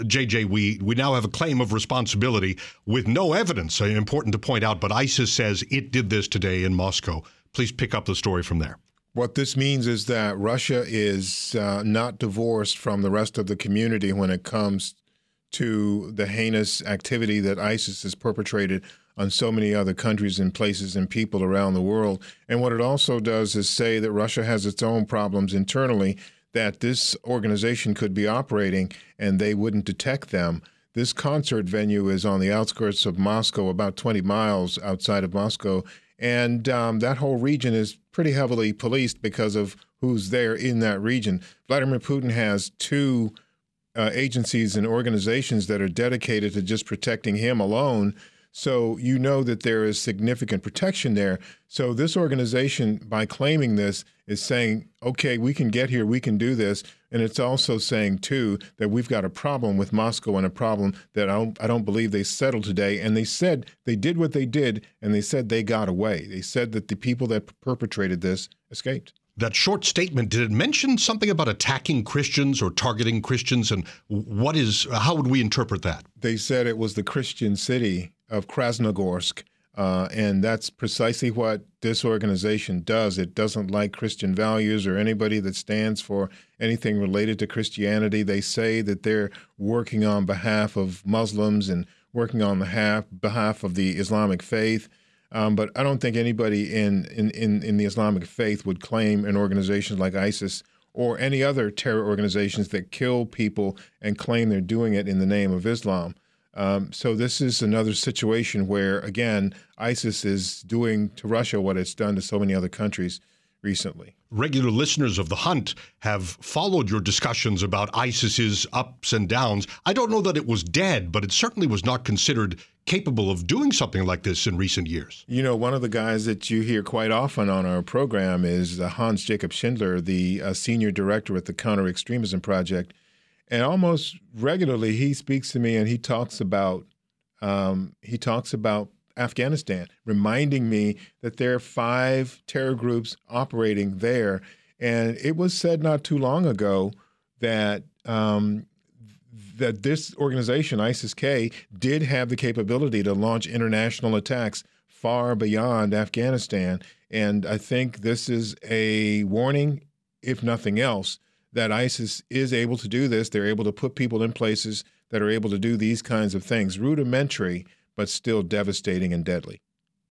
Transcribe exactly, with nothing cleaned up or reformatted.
J J, we, we now have a claim of responsibility with no evidence. Uh, important to point out, but ISIS says it did this today in Moscow. Please pick up the story from there. What this means is that Russia is uh, not divorced from the rest of the community when it comes to the heinous activity that ISIS has perpetrated on so many other countries and places and people around the world. And what it also does is say that Russia has its own problems internally, that this organization could be operating and they wouldn't detect them. This concert venue is on the outskirts of Moscow, about twenty miles outside of Moscow. And um, that whole region is pretty heavily policed because of who's there in that region. Vladimir Putin has two uh, agencies and organizations that are dedicated to just protecting him alone. So you know that there is significant protection there. So this organization, by claiming this, is saying, okay, we can get here, we can do this. And it's also saying, too, that we've got a problem with Moscow and a problem that I don't, I don't believe they settled today. And they said they did what they did, and they said they got away. They said that the people that perpetrated this escaped. That short statement, did it mention something about attacking Christians or targeting Christians? And what is, how would we interpret that? They said it was the Christian city of Krasnogorsk. Uh, and that's precisely what this organization does. It doesn't like Christian values or anybody that stands for anything related to Christianity. They say that they're working on behalf of Muslims and working on behalf, behalf of the Islamic faith. Um, but I don't think anybody in, in, in, in the Islamic faith would claim an organization like ISIS or any other terror organizations that kill people and claim they're doing it in the name of Islam. Um, so this is another situation where, again, ISIS is doing to Russia what it's done to so many other countries recently. Regular listeners of The Hunt have followed your discussions about ISIS's ups and downs. I don't know that it was dead, but it certainly was not considered capable of doing something like this in recent years. You know, one of the guys that you hear quite often on our program is uh, Hans Jacob Schindler, the uh, senior director at the Counter-Extremism Project. And almost regularly, he speaks to me and he talks about um, he talks about Afghanistan, reminding me that there are five terror groups operating there. And it was said not too long ago that um, that this organization, ISIS-K, did have the capability to launch international attacks far beyond Afghanistan. And I think this is a warning, if nothing else, that ISIS is able to do this. They're able to put people in places that are able to do these kinds of things. Rudimentary, but still devastating and deadly.